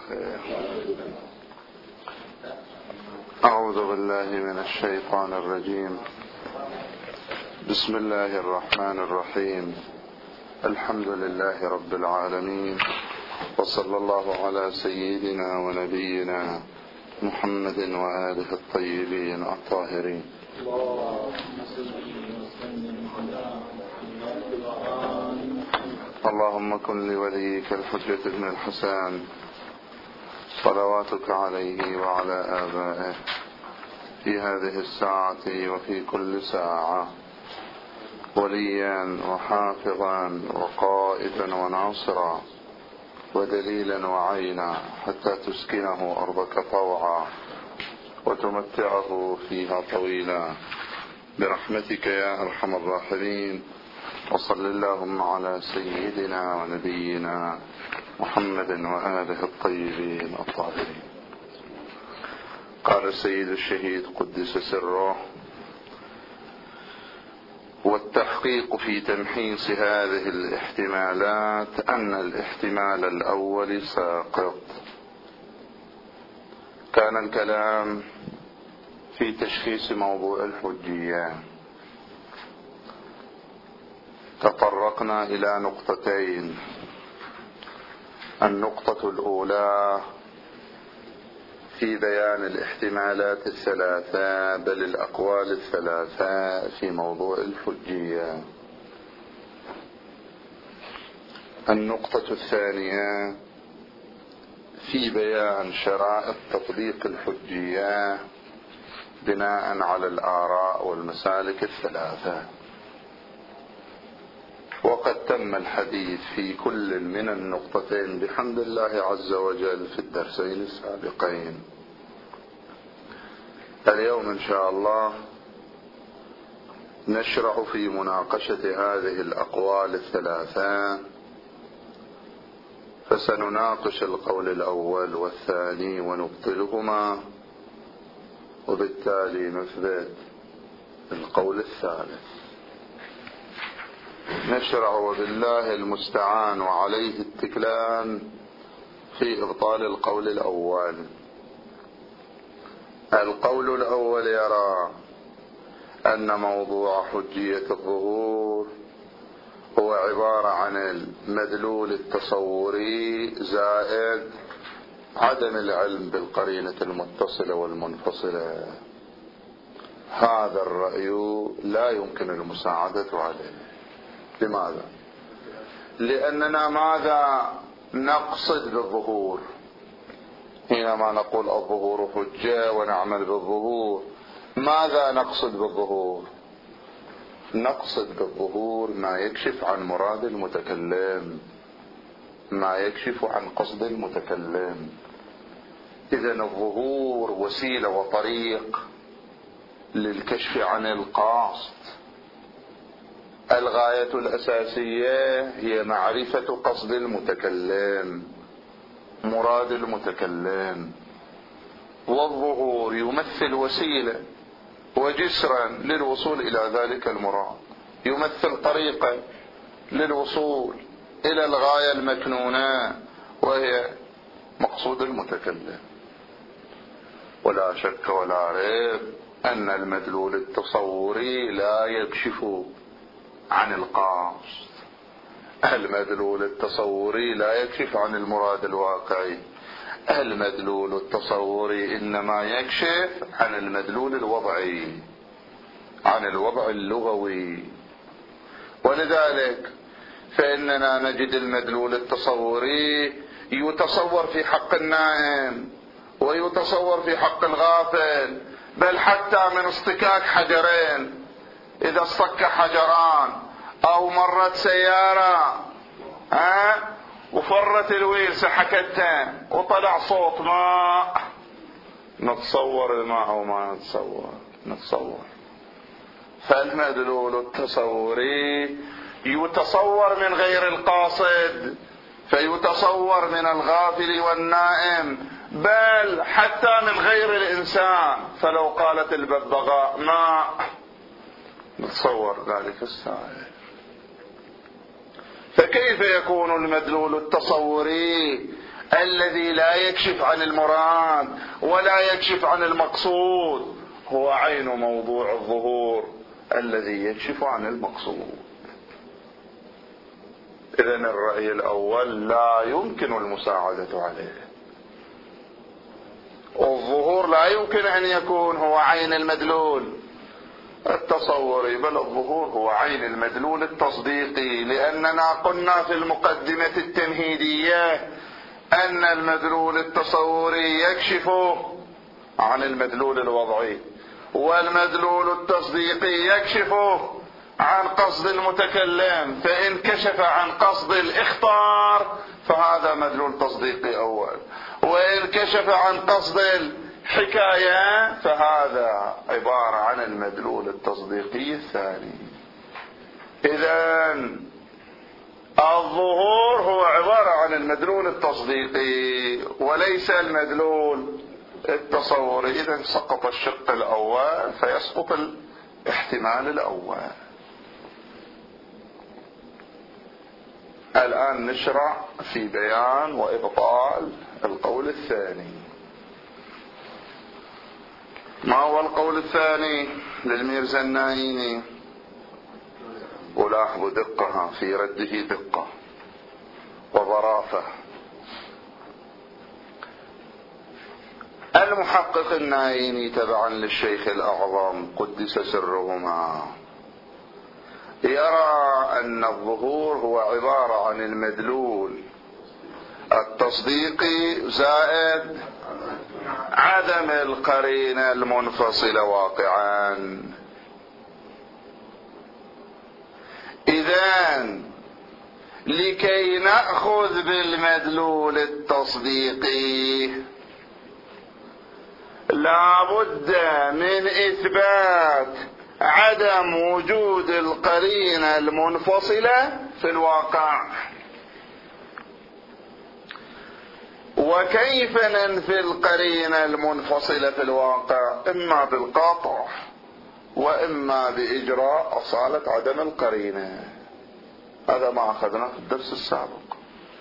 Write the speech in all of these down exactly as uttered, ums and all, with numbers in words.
خير. أعوذ بالله من الشيطان الرجيم. بسم الله الرحمن الرحيم. الحمد لله رب العالمين، وصلى الله على سيدنا ونبينا محمد وآله الطيبين الطاهرين. اللهم كن لوليك الحجة ابن الحسن صلواتك عليه وعلى آبائه في هذه الساعة وفي كل ساعة وليا وحافظا وقائدا وناصرا ودليلا وعينا، حتى تسكنه أرضك طوعا وتمتعه فيها طويلا برحمتك يا أرحم الراحمين. وصل اللهم على سيدنا ونبينا محمد وآله الطيبين الطاهرين. قال السيد الشهيد قدس سره: والتحقيق في تمحيص هذه الاحتمالات أن الاحتمال الأول ساقط. كان الكلام في تشخيص موضوع الحجية، تطرقنا إلى نقطتين. النقطة الأولى في بيان الاحتمالات الثلاثة، بل الأقوال الثلاثة في موضوع الحجية. النقطة الثانية في بيان شرائط تطبيق الحجية بناء على الآراء والمسالك الثلاثة. وقد تم الحديث في كل من النقطتين بحمد الله عز وجل في الدرسين السابقين. اليوم إن شاء الله نشرع في مناقشة هذه الأقوال الثلاثة، فسنناقش القول الأول والثاني ونبطلهما، وبالتالي نثبت القول الثالث. نشرع وبالله المستعان وعليه التكلان في إبطال القول الأول. القول الأول يرى أن موضوع حجية الظهور هو عبارة عن المدلول التصوري زائد عدم العلم بالقرينة المتصلة والمنفصلة. هذا الرأي لا يمكن المساعدة عليه. لماذا؟ لأننا ماذا نقصد بالظهور؟ حينما نقول الظهور حجة ونعمل بالظهور، ماذا نقصد بالظهور؟ نقصد بالظهور ما يكشف عن مراد المتكلم، ما يكشف عن قصد المتكلم. إذن الظهور وسيلة وطريق للكشف عن القصد. الغاية الأساسية هي معرفة قصد المتكلم، مراد المتكلم. والظهور يمثل وسيلة وجسرا للوصول إلى ذلك المراد، يمثل طريقة للوصول إلى الغاية المكنونة وهي مقصود المتكلم. ولا شك ولا ريب أن المدلول التصوري لا يكشف عن القصد. المدلول التصوري لا يكشف عن المراد الواقعي. المدلول التصوري إنما يكشف عن المدلول الوضعي، عن الوضع اللغوي. ولذلك فإننا نجد المدلول التصوري يتصور في حق النائم ويتصور في حق الغافل، بل حتى من اصطكاك حجرين. إذا اصطك حجران أو مرت سيارة ها وفرت الويل سحكتها وطلع صوت ماء، نتصور الماء أو ما نتصور؟ نتصور. فالمدلول التصوري يتصور من غير القاصد، فيتصور من الغافل والنائم، بل حتى من غير الإنسان. فلو قالت الببغاء ماء نتصور ذلك السائل. فكيف يكون المدلول التصوري الذي لا يكشف عن المراد ولا يكشف عن المقصود هو عين موضوع الظهور الذي يكشف عن المقصود. إذن الرأي الأول لا يمكن المساعدة عليه. الظهور لا يمكن أن يكون هو عين المدلول التصوري، بل الظهور هو عين المدلول التصديقي، لأننا قلنا في المقدمة التمهيدية أن المدلول التصوري يكشف عن المدلول الوضعي، والمدلول التصديقي يكشف عن قصد المتكلم، فإن كشف عن قصد الإخطار فهذا مدلول تصديقي أول، وإن كشف عن قصد الحكاية فهذا عبارة عن المدلول التصديقي الثاني. إذن الظهور هو عبارة عن المدلول التصديقي وليس المدلول التصوري. إذن سقط الشق الأول فيسقط الاحتمال الأول. الآن نشرع في بيان وإبطال القول الثاني. ما هو القول الثاني للميرزا النايني؟ ولاحظوا دقها في رده، دقة وظرافة. المحقق النايني تبعا للشيخ الأعظم قدس سرهما يرى أن الظهور هو عبارة عن المدلول التصديقي زائد عدم القرينة المنفصلة واقعا. إذن لكي نأخذ بالمدلول التصديقي لا بد من إثبات عدم وجود القرينة المنفصلة في الواقع. وكيف ننفي القرينة المنفصلة في الواقع؟ إما بالقاطع وإما بإجراء أصالة عدم القرينة. هذا ما أخذناه في الدرس السابق.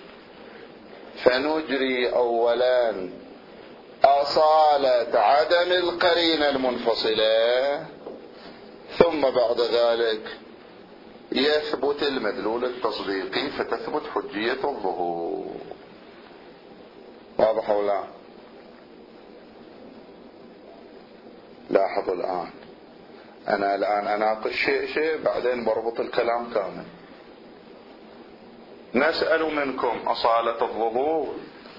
فنجري أولا أصالة عدم القرينة المنفصلة، ثم بعد ذلك يثبت المدلول التصديقي فتثبت حجية الظهور. واضح أو لا؟ لاحظوا الآن، أنا الآن أناقش شيء شيء بعدين بربط الكلام كامل. نسأل منكم أصالة الظهور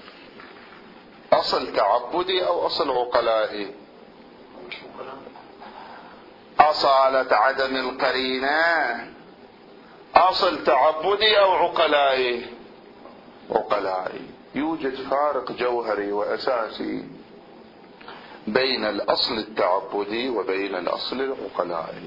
أصل تعبدي أو أصل عقلائي؟ أصالة عدم القرينة أصل تعبدي أو عقلائي؟ عقلائي. يوجد فارق جوهري وأساسي بين الأصل التعبدي وبين الأصل العقلائي.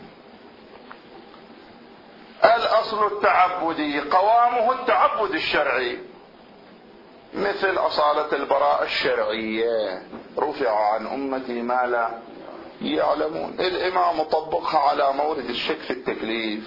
الأصل التعبدي قوامه التعبد الشرعي، مثل أصالة البراءة الشرعية، رفع عن أمتي ما لا يعلمون. الإمام طبقها على مورد الشك في التكليف.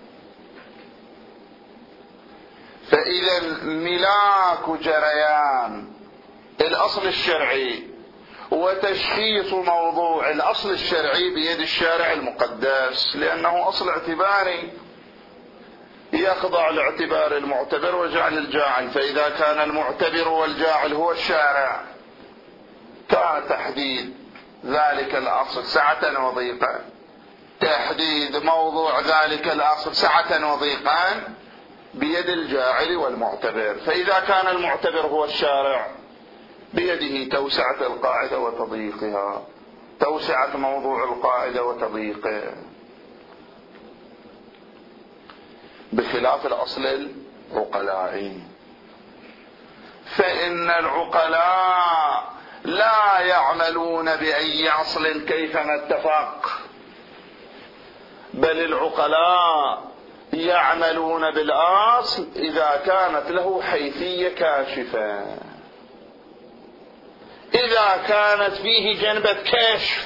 فإذا ملاك جريان الأصل الشرعي وتشخيص موضوع الأصل الشرعي بيد الشارع المقدس، لأنه أصل اعتباري يخضع لاعتبار المعتبر وجعل الجاعل. فإذا كان المعتبر والجاعل هو الشارع كان تحديد ذلك الأصل سعة وضيقا، تحديد موضوع ذلك الأصل سعة وضيقا بيد الجاعل والمعتبر. فإذا كان المعتبر هو الشارع بيده توسعة القاعدة وتضييقها، توسعة موضوع القاعدة وتضييقه، بخلاف الأصل العقلائي. فإن العقلاء لا يعملون بأي أصل كيفما اتفق، بل العقلاء يعملون بالأصل إذا كانت له حيثية كاشفة، إذا كانت فيه جنبة كشف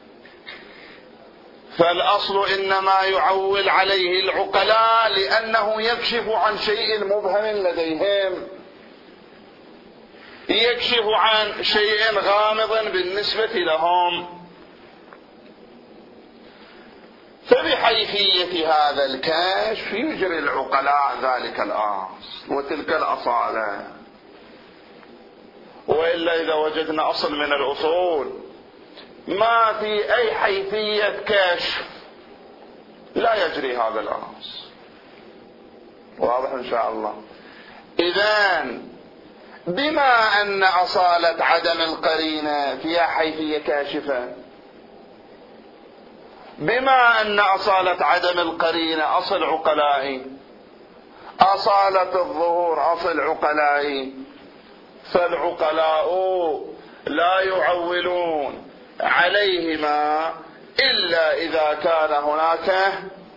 فالأصل إنما يعول عليه العقلاء لأنه يكشف عن شيء مبهم لديهم. يكشف عن شيء غامض بالنسبة لهم. فبحيثية هذا الكشف يجري العقلاء ذلك الأصل وتلك الأصالة. وإلا إذا وجدنا أصل من الأصول ما في أي حيثية كشف لا يجري هذا الأصل. واضح إن شاء الله. إذن بما أن أصالة عدم القرينة فيها حيثية كاشفة، بما أن أصالة عدم القرينة أصل عقلائي، أصالة الظهور أصل عقلائي، فالعقلاء لا يعولون عليهما إلا إذا كان هناك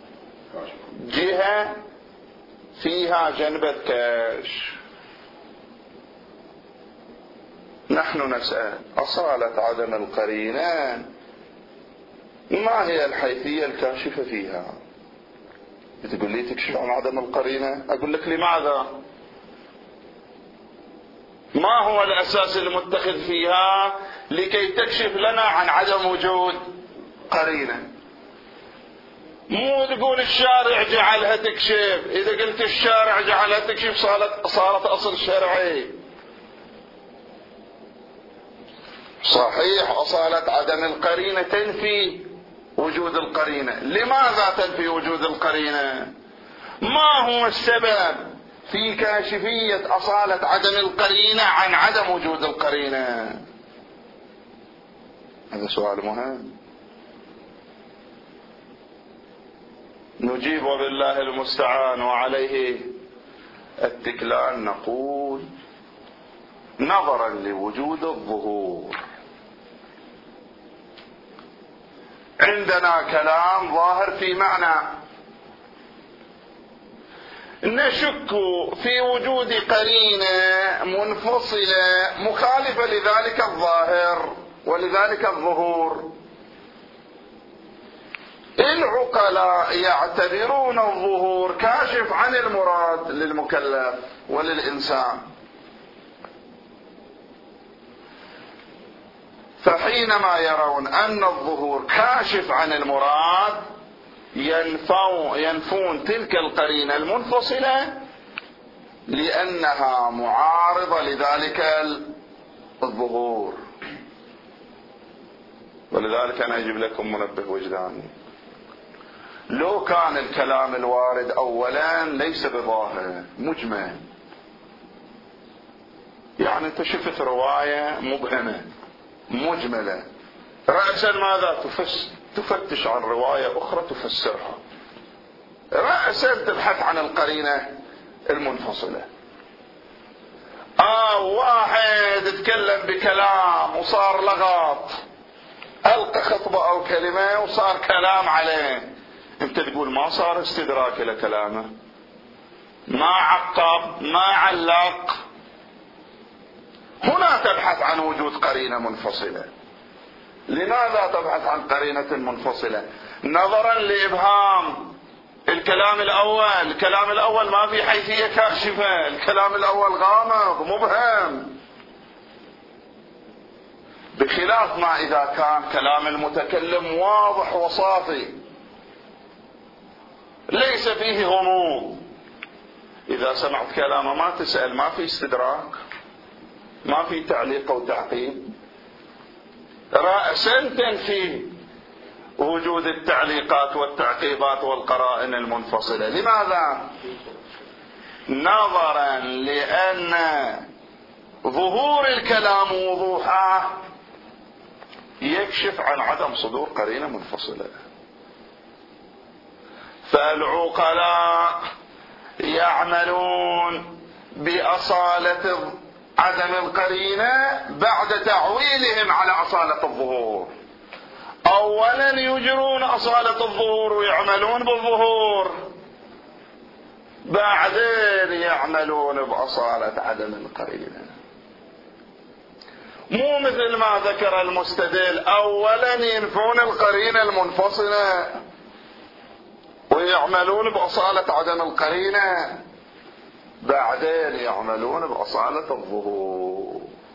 جهة فيها جنبة كشف. نحن نسأل أصالة عدم القرينة ما هي الحيثية الكاشفة فيها؟ تقول لي تكشف عن عدم القرينة، أقول لك لماذا؟ ما هو الأساس المتخذ فيها لكي تكشف لنا عن عدم وجود قرينة؟ مو تقول الشارع جعلها تكشف، إذا قلت الشارع جعلها تكشف صارت, صارت أصل شرعي. صحيح أصالة عدم القرينة تنفي وجود القرينة. لماذا تنفي وجود القرينة؟ ما هو السبب في كاشفية أصالة عدم القرينة عن عدم وجود القرينة؟ هذا سؤال مهم نجيب وبالله المستعان وعليه التكلان. نقول نظرا لوجود الظهور عندنا كلام ظاهر في معنى، نشك في وجود قرينة منفصلة مخالفة لذلك الظاهر ولذلك الظهور. العقلاء يعتبرون الظهور كاشف عن المراد للمكلف وللإنسان، فحينما يرون أن الظهور كاشف عن المراد ينفون, ينفون تلك القرينة المنفصلة لأنها معارضة لذلك الظهور. ولذلك أنا أجيب لكم منبه وجداني. لو كان الكلام الوارد أولا ليس بظاهر مجمل، يعني انت شفت رواية مبهمة مجملة، رأسا ماذا تفتش عن رواية أخرى تفسرها، رأسا تبحث عن القرينة المنفصلة. آه واحد اتكلم بكلام وصار لغط، ألقى خطبة أو كلمة وصار كلام عليه، انت تقول ما صار استدراك لكلامه، ما عقب ما علق. هنا تبحث عن وجود قرينة منفصلة. لماذا تبحث عن قرينة منفصلة؟ نظرا لإبهام الكلام الأول. الكلام الأول ما في حيثية كاشفة، الكلام الأول غامض مبهم، بخلاف ما إذا كان كلام المتكلم واضح وصافي ليس فيه غموض. إذا سمعت كلامه ما تسأل، ما في استدراك، ما في تعليق أو تعقيب، رأسا تنفي وجود التعليقات والتعقيبات والقرائن المنفصلة. لماذا؟ نظرا لأن ظهور الكلام ووضوحه يكشف عن عدم صدور قرينة منفصلة. فالعقلاء يعملون بأصالة عدم القرينة بعد تعويلهم على أصالة الظهور. أولا يجرون أصالة الظهور ويعملون بالظهور، بعدين يعملون بأصالة عدم القرينة. مو مثل ما ذكر المستدل، أولا ينفون القرينة المنفصلة ويعملون بأصالة عدم القرينة، بعدين يعملون بأصالة الظهور.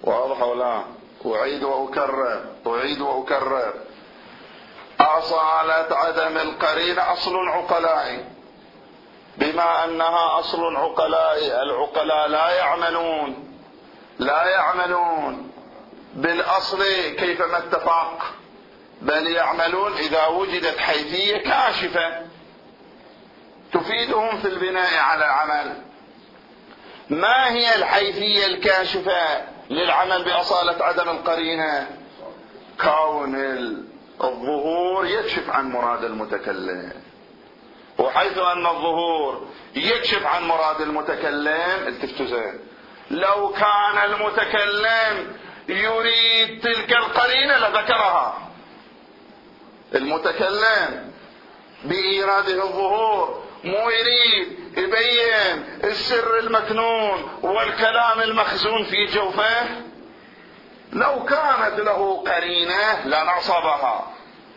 واضح ولا؟ أعيد وأكرر أعيد وأكرر أصالة عدم القرينة أصل عقلائي، بما أنها أصل عقلائي العقلاء لا يعملون لا يعملون بالأصل كيفما اتفق، بل يعملون إذا وجدت حيثية كاشفة تفيدهم في البناء على العمل. ما هي الحيثية الكاشفة للعمل بأصالة عدم القرينة؟ كون الظهور يكشف عن مراد المتكلم، وحيث أن الظهور يكشف عن مراد المتكلم، التفتوا زين، لو كان المتكلم يريد تلك القرينة لذكرها. المتكلم بإيراده الظهور مو يريد يبين السر المكنون والكلام المخزون في جوفه، لو كانت له قرينة لنصبها،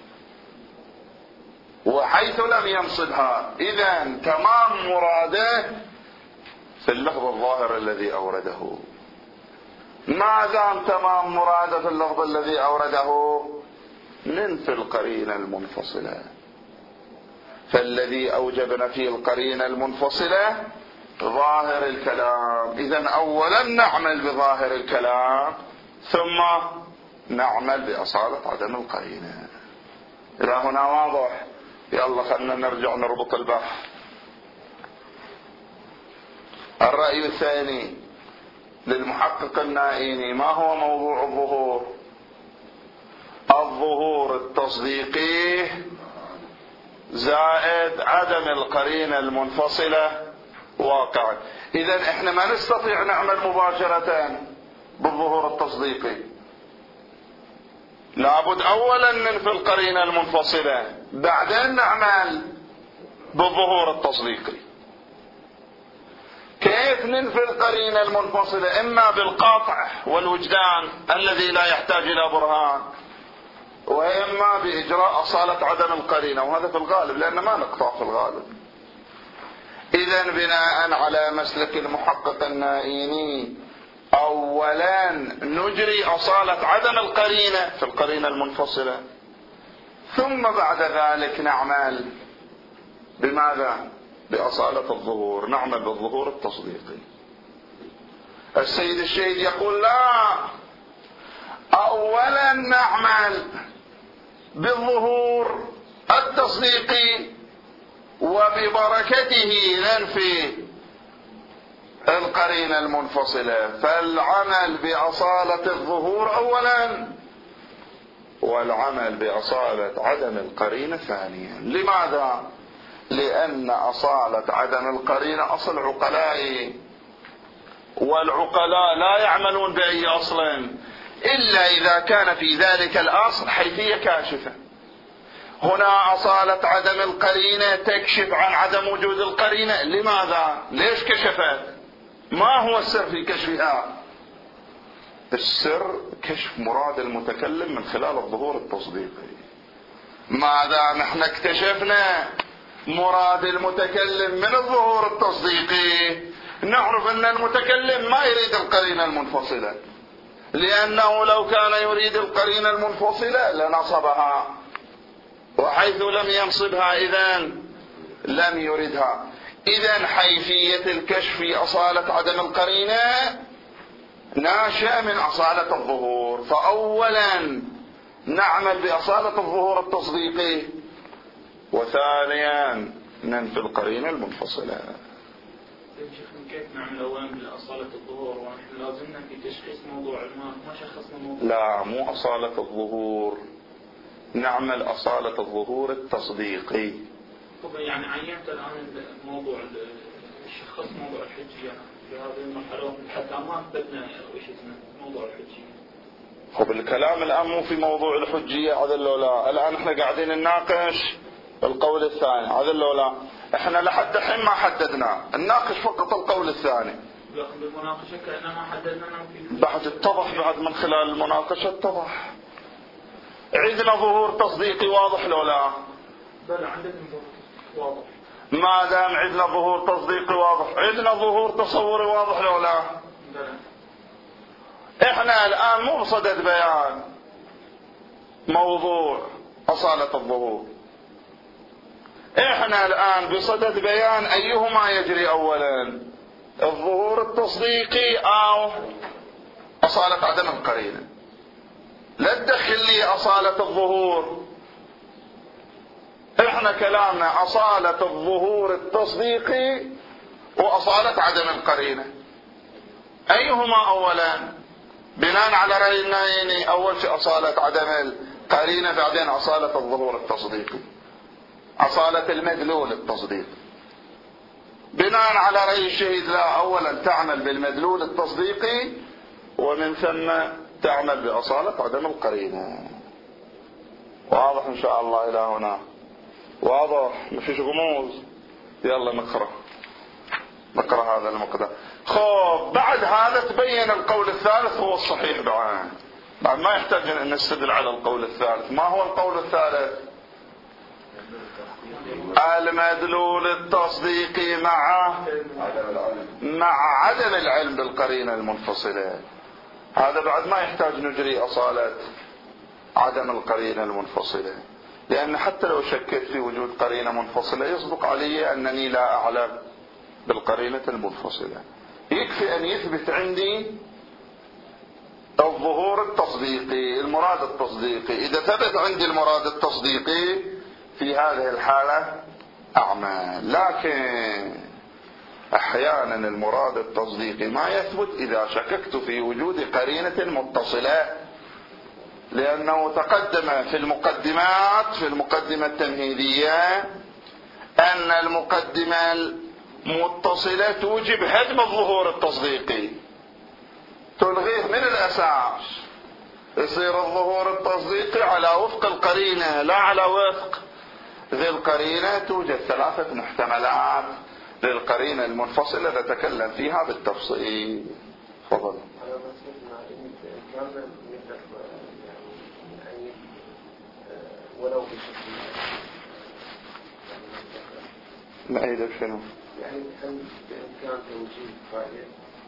وحيث لم ينصبها إذن تمام مراده في اللفظ الظاهر الذي أورده. ما دام تمام مراده في اللفظ الذي أورده ننفي القرينة المنفصلة، فالذي أوجبنا فيه القرينة المنفصلة ظاهر الكلام. إذن أولا نعمل بظاهر الكلام ثم نعمل بأصالة عدم القرينة. إلى هنا واضح؟ يلا خلنا نرجع نربط البحث. الرأي الثاني للمحقق النائيني، ما هو موضوع الظهور؟ الظهور التصديقي زائد عدم القرينة المنفصلة واقعا. إذن احنا ما نستطيع نعمل مباشرة بالظهور التصديقي، لابد اولا ننفي القرينة المنفصلة بعدين نعمل بالظهور التصديقي. كيف ننفي القرينة المنفصلة؟ اما بالقاطع والوجدان الذي لا يحتاج الى برهان، واما باجراء اصالة عدم القرينة، وهذا في الغالب لان ما نقطع في الغالب. اذا بناء على مسلك المحقق النائيني اولا نجري اصالة عدم القرينة في القرينة المنفصلة، ثم بعد ذلك نعمل بماذا؟ بأصالة الظهور، نعمل بالظهور التصديقي. السيد الشهيد يقول لا، اولا نعمل بالظهور التصديقي وببركته ننفي القرينة المنفصلة، فالعمل بأصالة الظهور اولا والعمل بأصالة عدم القرينة ثانيا. لماذا؟ لأن أصالة عدم القرينة أصل عقلائي، والعقلاء لا يعملون بأي أصل إلا إذا كان في ذلك الأصل حيثية كاشفة. هنا أصالة عدم القرينة تكشف عن عدم وجود القرينة. لماذا؟ ليش كشفت؟ ما هو السر في كشفها؟ السر كشف مراد المتكلم من خلال الظهور التصديقي. ماذا نحن اكتشفنا مراد المتكلم من الظهور التصديقي، نعرف أن المتكلم ما يريد القرينة المنفصلة، لأنه لو كان يريد القرينة المنفصلة لنصبها، وحيث لم ينصبها إذن لم يردها. إذن حيثية الكشف في أصالة عدم القرينة ناشئة من أصالة الظهور، فأولا نعمل بأصالة الظهور التصديقي، وثانيا ننفي القرينة المنفصلة. كيف نعمل اولا بأصالة الظهور ونحن لازمنا في تشخيص موضوع الماء، ما شخصنا موضوع؟ لا، مو أصالة الظهور، نعمل أصالة الظهور التصديقي. طب يعني عينت الآن موضوع الشخص موضوع الحجية في هذه المرحلة حتى ما أثبتنا وش اسمه موضوع الحجية. خب الكلام الآن مو في موضوع الحجية عدل لو لا، الآن احنا قاعدين نناقش القول الثاني عدل لو لا، احنا لحد الحين ما حددنا، نناقش فقط القول الثاني. لكن بالمناقشة كأننا ما حددنا في بعد اتضح، بعد من خلال المناقشة اتضح. عندنا ظهور تصديقي واضح لو لا؟ بل عندنا واضح. ما دام عندنا ظهور تصديقي واضح، عندنا ظهور تصوري واضح لو لا؟ بل. احنا الآن مو بصدد بيان موضوع أصالة الظهور، احنا الآن بصدد بيان أيهما يجري أولا، الظهور التصديقي أو أصالة عدم القرينة. لا تدخل لي أصالة الظهور، احنا كلامنا أصالة الظهور التصديقي وأصالة عدم القرينة، أيهما أولا؟ بناء على رأي النايني أول شيء أصالة عدم القرينة، بعدين أصالة الظهور التصديقي، أصالة المدلول التصديقي. بناء على رأي الشهيد لا، أولا تعمل بالمدلول التصديقي ومن ثم تعمل بأصالة عدم القرينة. واضح إن شاء الله إلى هنا؟ واضح؟ مفيش غموض؟ يلا نقرأ نقرأ هذا المقدار. خب بعد هذا تبين القول الثالث هو الصحيح بعد بعد ما يحتاج أن نستدل على القول الثالث. ما هو القول الثالث؟ المدلول التصديقي مع مع عدم العلم بالقرينة المنفصلة. هذا بعد ما يحتاج نجري أصالة عدم القرينة المنفصلة، لأن حتى لو شكيت في وجود قرينة منفصلة يصدق علي أنني لا أعلم بالقرينة المنفصلة. يكفي أن يثبت عندي الظهور التصديقي، المراد التصديقي. إذا ثبت عندي المراد التصديقي في هذه الحالة أعمل. لكن أحيانا المراد التصديقي ما يثبت إذا شككت في وجود قرينة متصلة، لأنه تقدم في المقدمات في المقدمة التمهيدية أن المقدمة المتصلة توجب هدم الظهور التصديقي، تلغيه من الأساس. يصير الظهور التصديقي على وفق القرينة لا على وفق ذي القرينة. توجد ثلاثة محتملات للقرينة المنفصلة نتكلم فيها بالتفصيل. تفضل. ولو بشكل ما أيضا شنو؟ يعني هل بإمكان توجيه رأيه؟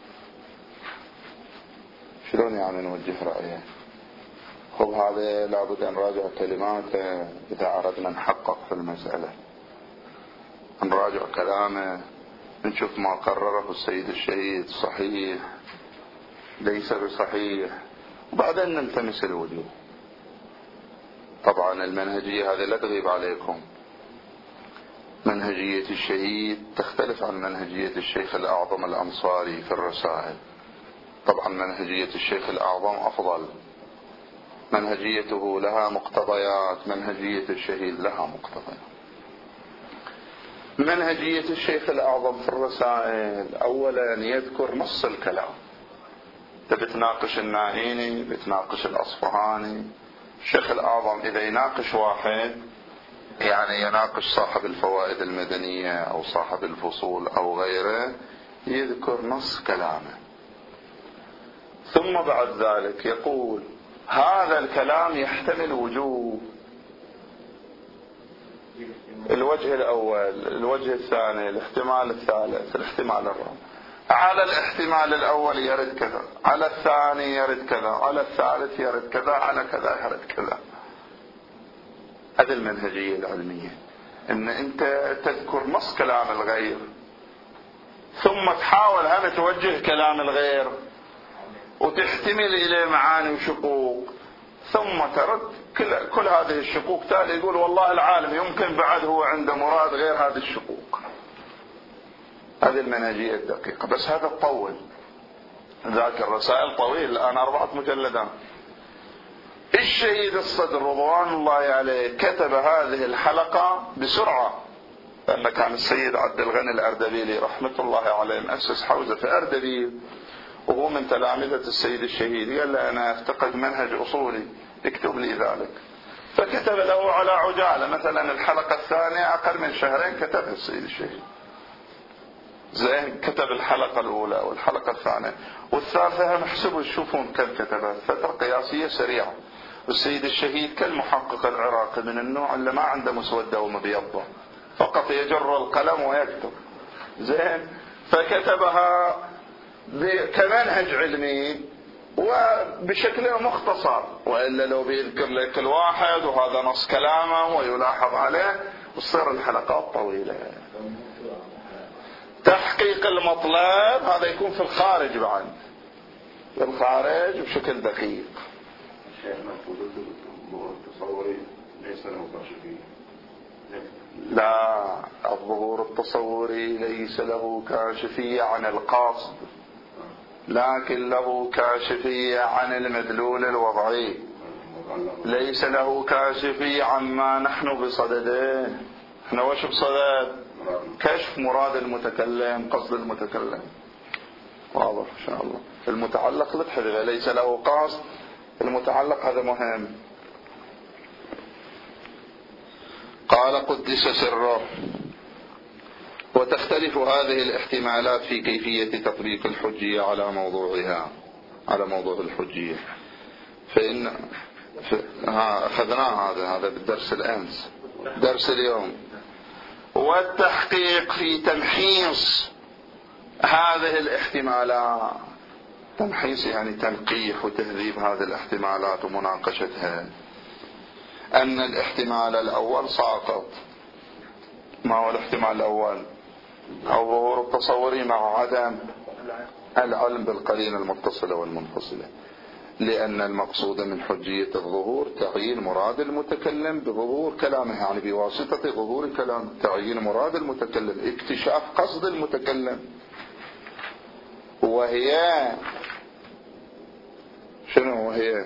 شلون يعني نوجه رأيه؟ خب هذا لابد أن نراجع كلماته إذا أردنا نحقق في المسألة، نراجع كلامه نشوف ما قرره السيد الشهيد صحيح ليس بصحيح، وبعدين نلتمس الوجوه. طبعا المنهجية هذه لا تغيب عليكم، منهجية الشهيد تختلف عن منهجية الشيخ الأعظم الأنصاري في الرسائل. طبعا منهجية الشيخ الأعظم أفضل، منهجيته لها مقتضيات، منهجية الشهيد لها مقتضيات. منهجية الشيخ الأعظم في الرسائل أولا يذكر نص الكلام، بتناقش النائيني بتناقش الأصفهاني. الشيخ الأعظم إذا يناقش واحد يعني يناقش صاحب الفوائد المدنية أو صاحب الفصول أو غيره، يذكر نص كلامه، ثم بعد ذلك يقول هذا الكلام يحتمل وجوه. الوجه الأول، الوجه الثاني، الاحتمال الثالث، الاحتمال الرابع. على الاحتمال الأول يرد كذا، على الثاني يرد كذا، على الثالث يرد كذا، على كذا يرد كذا. هذه المنهجية العلمية، ان انت تذكر نص كلام الغير ثم تحاول هم توجه كلام الغير وتحتمل إليه معاني وشقوق، ثم ترد كل, كل هذه الشقوق. تالي يقول والله العالم يمكن بعد هو عنده مراد غير هذه الشقوق. هذه المنهجية الدقيقة. بس هذا تطول، ذاك الرسائل طويل الآن أربعة مجلدات. الشهيد الصدر رضوان الله عليه كتب هذه الحلقة بسرعة، لأن كان السيد عبد الغني الأردبيلي رحمة الله عليه مؤسس حوزة في أردبيل، وهو من تلامذة السيد الشهيد. قال له أنا أفتقد منهج أصولي، اكتب لي ذلك. فكتب له على عجالة، مثلا الحلقة الثانية أقل من شهرين كتبها السيد الشهيد. زين، كتب الحلقة الأولى والحلقة الثانية والثالثة، هم احسبوا تشوفون كم كتبها، فترة قياسية سريعة. والسيد الشهيد كالمحقق العراقي من النوع اللي ما عنده مسودة ومبيضة، فقط يجر القلم ويكتب. زين، فكتبها كمنهج علمي وبشكل مختصر، وإلا لو بيذكر لك الواحد وهذا نص كلامه ويلاحظ عليه وتصير الحلقات طويلة. تحقيق المطلب هذا يكون في الخارج بعد، في الخارج بشكل دقيق. الشيخ مفروض التصوري ليس له كاشفية. لا، الظهور التصوري ليس له كاشفية عن القصد، لكن له كاشفية عن المدلول الوضعي، ليس له كاشفية عما نحن بصدده. احنا وش بصدد؟ كشف مراد المتكلم، قصد المتكلم. واضح ان شاء الله. المتعلق للحقيقة ليس له قصد، المتعلق هذا مهم. قال قدس سره. وتختلف هذه الاحتمالات في كيفية تطبيق الحجية على موضوعها، على موضوع الحجية. فإن ها أخذناه هذا هذا بالدرس الأمس، درس اليوم. والتحقيق في تمحيص هذه الاحتمالات، تمحيص يعني تنقيح وتهذيب هذه الاحتمالات ومناقشتها. أن الاحتمال الأول ساقط. ما هو الاحتمال الأول؟ أو ظهور التصوري مع عدم العلم بالقرينة المتصلة والمنفصلة، لأن المقصود من حجية الظهور تعيين مراد المتكلم بظهور كلامه، يعني بواسطة ظهور كلام، تعيين مراد المتكلم، اكتشاف قصد المتكلم. وهي شنو وهي؟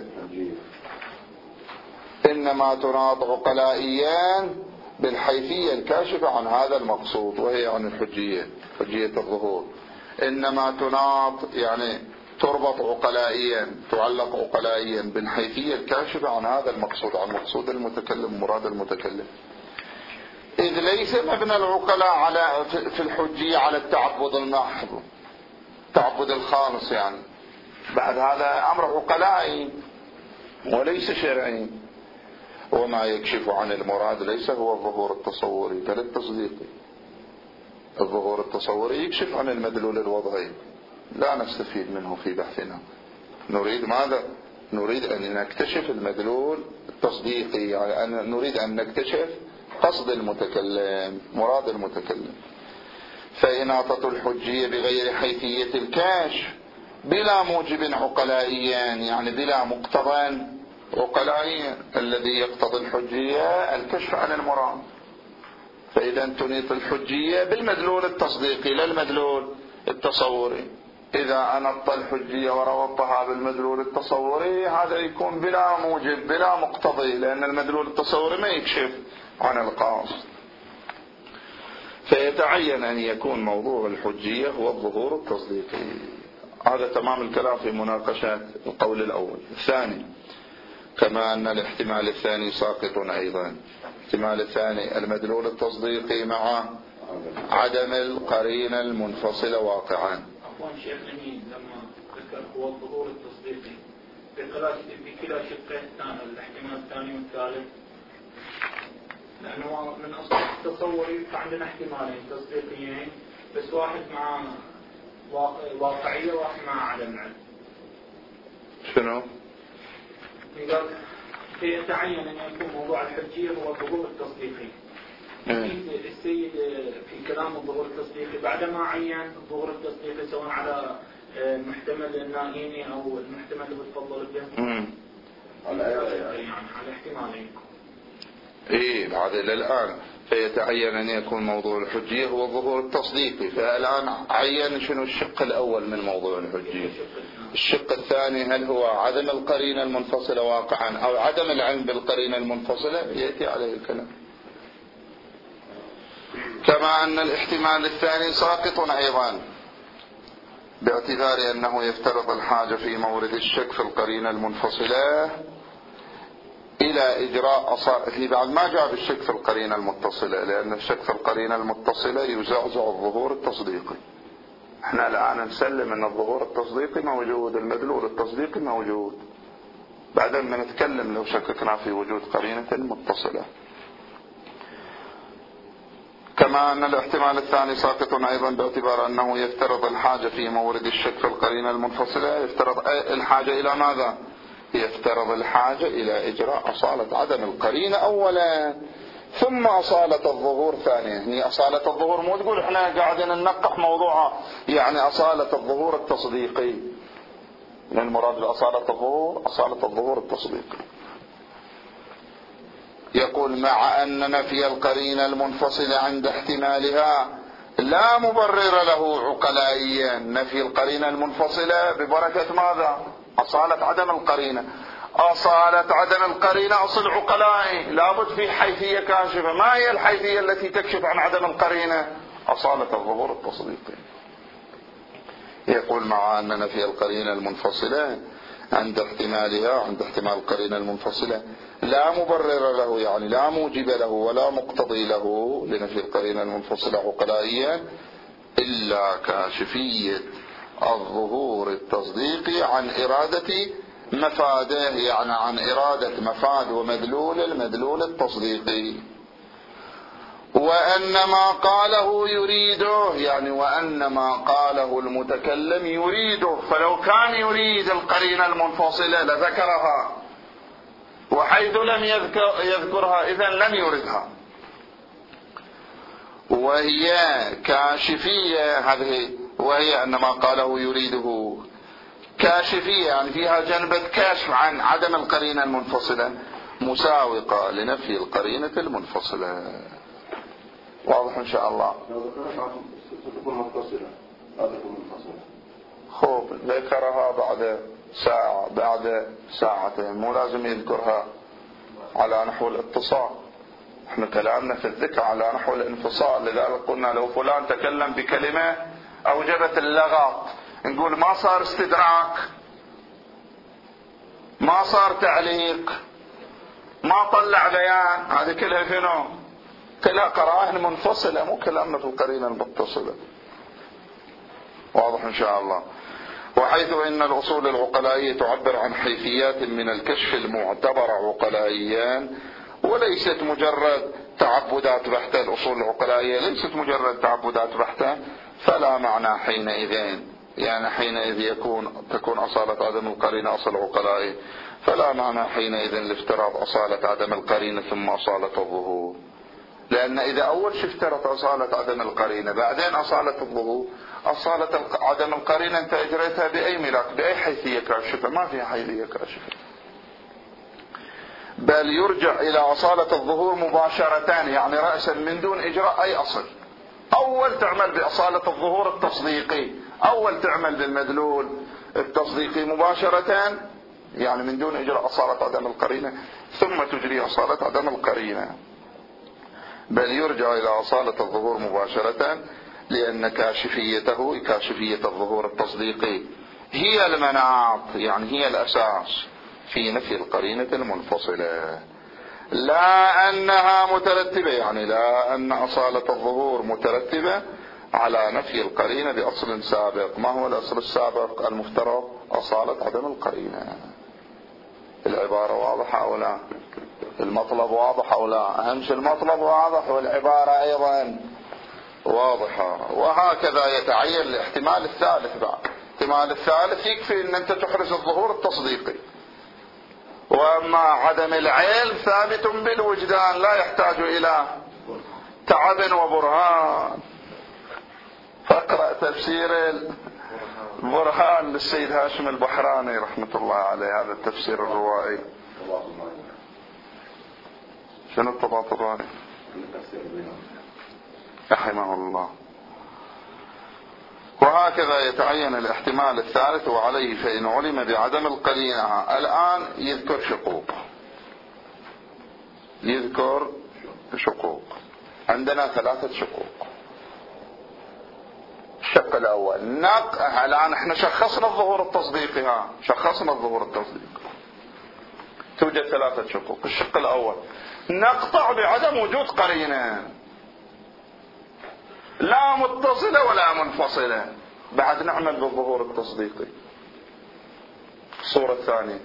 إنما تناط عقلائيا بالحيثية الكاشفة عن هذا المقصود، وهي عن الحجية، حجية الظهور. إنما تناط يعني تربط عقلائيا، تعلق عقلائيا بالحيثية الكاشفة عن هذا المقصود، عن مقصود المتكلم، مراد المتكلم. إذ ليس مبنى العقلاء على في الحجية على التعبد المحض، التعبد الخالص، يعني بعد هذا أمر عقلائي وليس شرعي. وما يكشف عن المراد ليس هو الظهور التصوري بل التصديقي. الظهور التصوري يكشف عن المدلول الوضعي، لا نستفيد منه في بحثنا. نريد ماذا؟ نريد أن نكتشف المدلول التصديقي، يعني أن نريد أن نكتشف قصد المتكلم، مراد المتكلم. فإناطة الحجية بغير حيثية الكشف بلا موجب عقلائيا، يعني بلا مقتضى عقلائيا. الذي يقتضي الحجية الكشف عن المراد. فإذا تنيط الحجية بالمدلول التصديقي لا المدلول التصوري. إذا أنطت الحجية وربطها بالمدلول التصوري هذا يكون بلا موجب بلا مقتضي، لأن المدلول التصوري ما يكشف عن القاصد. فيتعين أن يكون موضوع الحجية هو الظهور التصديقي. هذا تمام الكلام في مناقشة القول الأول. الثاني، كما أن الاحتمال الثاني ساقط أيضا. الاحتمال الثاني المدلول التصديقي مع عدم القرينة المنفصلة واقعا. عفوا شيخ أمين، لما ذكر هو الظهور التصديقي بكلا شقين، الاحتمال الثاني والثالث، لأنه من أصل التصوري فعندنا احتمالين تصديقيين، بس واحد مع واقعية وواحد مع عدم علم. شنو؟ قال فيتعين أن يكون موضوع الحجية هو الظهور التصديقي. السيد في كلام الظهور التصديقي بعدما عين الظهور التصديقي سواء على المحتمل النائيني أو المحتمل اللي بتفضل به، يعني على احتمالين. إيه بعد الآن فيتعين أن يكون موضوع الحجية هو الظهور التصديقي. فالآن عين شنو الشق الأول من موضوع الحجية. الشق الثاني هل هو عدم القرينة المنفصلة واقعا أو عدم العلم بالقرينة المنفصلة، يأتي عليه الكلام. كما أن الاحتمال الثاني ساقط أيضا باعتبار أنه يفترض الحاجة في مورد الشك في القرينة المنفصلة إلى إجراء أصائل بعد ما جاء بالشك في القرينة المتصلة، لأن الشك في القرينة المتصلة يزعزع الظهور التصديقي. احنا الآن نسلم أن الظهور التصديقي موجود، المدلول التصديقي موجود، بعدين ما نتكلم لو شككنا في وجود قرينة متصلة. كما أن الاحتمال الثاني ساقط أيضا باعتبار أنه يفترض الحاجة في مورد الشك في القرينة المنفصلة. يفترض الحاجة إلى ماذا؟ يفترض الحاجة إلى إجراء أصالة عدم القرينة أولا ثم أصالة الظهور ثانيا. يعني أصالة الظهور مو تقول احنا قاعدين ننقح موضوع يعني أصالة الظهور التصديقي، من المراد بأصالة الظهور أصالة الظهور التصديقي. يقول مع أن نفي القرينة المنفصلة عند احتمالها لا مبرر له عقلائيا. نفي القرينة المنفصلة ببركة ماذا؟ أصالة عدم القرينة. أصالة عدم القرينة أصل عقلائي، لابد في حيثية كاشفة. ما هي الحيثية التي تكشف عن عدم القرينة؟ أصالة الظهور التصديقي. يقول مع أن نفي القرينة المنفصلة عند احتمالها عند احتمال القرينة المنفصلة لا مبرر له، يعني لا موجب له ولا مقتضي له لنفي القرينة المنفصلة عقلائيا إلا كاشفية الظهور التصديقي عن إرادة مفاده، يعني عن إرادة مفاد ومدلول المدلول التصديقي. وأن ما قاله يريده، يعني وأن ما قاله المتكلم يريده، فلو كان يريد القرينة المنفصلة لذكرها، وحيث لم يذكر يذكرها إذن لم يردها. وهي كاشفية هذه، وهي أن ما قاله يريده كاشفية، يعني فيها جنبة كاشف عن عدم القرينة المنفصلة مساوقة لنفي القرينة المنفصلة. واضح إن شاء الله. خوب ذكرها بعد ساعة بعد ساعتين، مو لازم يذكرها على نحو الاتصال. احنا كلامنا في الذكر على نحو الانفصال، لذلك قلنا لو فلان تكلم بكلمة أوجبت اللغط نقول ما صار استدراك، ما صار تعليق، ما طلع بيان، هذه كلها شنو؟ كلها قرائن منفصلة، مو كلامنا في القرينة المتصلة. واضح إن شاء الله. وحيث إن الأصول العقلائية تعبر عن حيثيات من الكشف المعتبرة عقلائيا وليست مجرد تعبدات بحتة، الأصول العقلائية ليست مجرد تعبدات بحتة، فلا معنى حينئذ، يعني حينئذ يكون تكون أصالة عدم القرينة أصل عقلائي، فلا معنى حينئذ لافتراض أصالة عدم القرينة ثم أصالة الظهور. لأن إذا أول شيء افترض أصالة عدم القرينة بعدين أصالة الظهور، أصالة عدم القرينة أنت أجريتها بأي ملاك بأي حيثية كاشفة؟ ما فيها حيثية كاشفة، بل يرجع إلى أصالة الظهور مباشرة، يعني رأسا من دون إجراء أي أصل. أول تعمل بأصالة الظهور التصديقي، أول تعمل بالمدلول التصديقي مباشرة، يعني من دون إجراء أصالة عدم القرينة، ثم تجري أصالة عدم القرينة. بل يرجع إلى أصالة الظهور مباشرة، لأن كاشفيته كاشفية الظهور التصديقي هي المناط، يعني هي الأساس في نفي القرينة المنفصلة، لا أنها مترتبة، يعني لا أن أصالة الظهور مترتبة على نفي القرينة بأصل سابق. ما هو الأصل السابق المفترض؟ أصالة عدم القرينة. العبارة واضحة أو لا؟ المطلب واضح أو لا؟ أهم شيء المطلب واضح والعبارة أيضا واضحة. وهكذا يتعين الاحتمال الثالث بعد. الاحتمال الثالث يكفي أن أنت تحرز الظهور التصديقي، وأما عدم العلم ثابت بالوجدان لا يحتاج إلى تعب وبرهان. فاقرأ تفسير البرهان للسيد هاشم البحراني رحمة الله عليه، هذا التفسير الروائي. شنو الطباطباني؟ رحمه الله. وهكذا يتعين الاحتمال الثالث وعليه فإن علم بعدم القرينة. الآن يذكر شقوق، يذكر شقوق. عندنا ثلاثة شقوق. الشق الأول نق الآن احنا شخصنا الظهور التصديقي، ها شخصنا الظهور التصديقي. توجد ثلاثة شقوق. الشق الأول نقطع بعدم وجود قرينة، لا متصلة ولا منفصلة، بعد نعمل بالظهور التصديقي. الصورة الثانية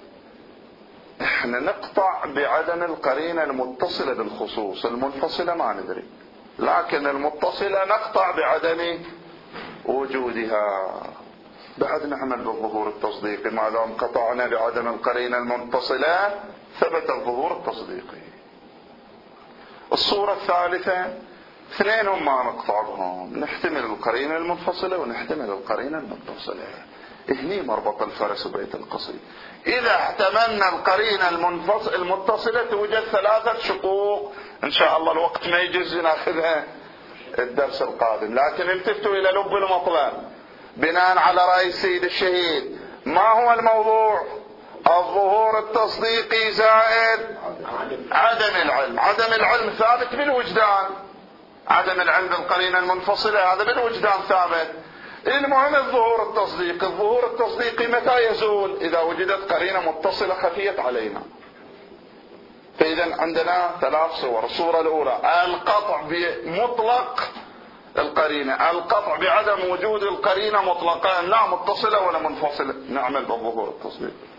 احنا نقطع بعدم القرينة المتصلة بالخصوص، المنفصلة ما ندري. لكن المتصلة نقطع بعدم وجودها. بعد نعمل بالظهور التصديقي، ما دام قطعنا بعدم القرينة المتصلة ثبت الظهور التصديقي. الصورة الثالثة اثنينهم ما نقطع بهم، نحتمل القرينة المنفصلة ونحتمل القرينة المتصلة. هني مربط الفرس بيت القصيد. إذا احتملنا القرينة المنفصل المتصلة توجد ثلاثة شقوق، إن شاء الله الوقت ما يجوز ناخذها الدرس القادم، لكن التفتوا إلى لب المطلب بناء على رأي السيد الشهيد. ما هو الموضوع؟ الظهور التصديقي زائد عدم العلم. عدم العلم ثابت بالوجدان، عدم العلم بالقرينة المنفصلة هذا بالوجدان ثابت. المهم الظهور التصديقي. الظهور التصديقي متى يزول؟ إذا وجدت قرينة متصلة خفيت علينا. فإذا عندنا ثلاث صور. الصورة الأولى القطع بمطلق القرينة، القطع بعدم وجود القرينة مطلقا لا متصلة ولا منفصلة، نعمل بالظهور التصديقي.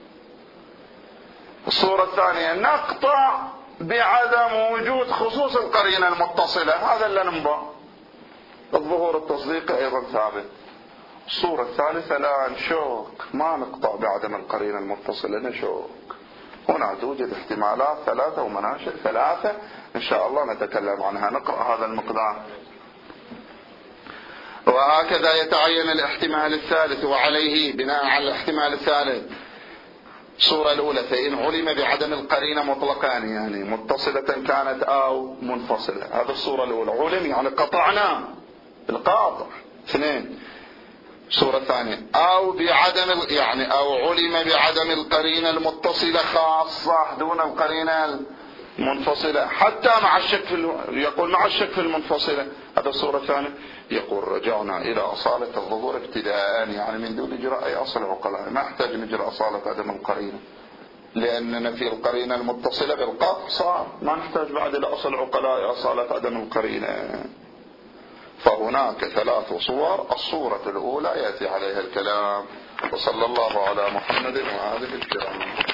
الصورة الثانية نقطع بعدم وجود خصوص القرينة المتصلة، هذا اللي ننبع، الظهور التصديقي أيضا ثابت. الصورة الثالثة لا نشوك، ما نقطع بعدم القرينة المتصلة، نشوك. هنا توجد احتمالات ثلاثة ومناشئ ثلاثة إن شاء الله نتكلم عنها، نقرأ هذا المقدار. وهكذا يتعين الاحتمال الثالث، وعليه بناء على الاحتمال الثالث الصورة الأولى فإن علم بعدم القرينة مطلقان، يعني متصلة كانت أو منفصلة، هذا الصورة الأولى. علم يعني قطعنا القاطع. اثنين الصورة الثانية أو بعدم يعني أو علم بعدم القرينة المتصلة خاصة دون القرينة المنفصلة، حتى مع الشك في يقول مع الشك في المنفصلة، هذا الصورة الثانية. يقول رجعنا إلى أصالة الظهور ابتداء، يعني من دون إجراء أي أصل عقلاء، ما احتاج نجرى أصالة عدم القرينة، لأننا في القرينة المتصلة بالقطع صار، ما نحتاج بعد إلى أصل عقلاء أصالة عدم القرينة. فهناك ثلاث صور. الصورة الأولى يأتي عليها الكلام. وصلى الله على محمد وآله الكرام.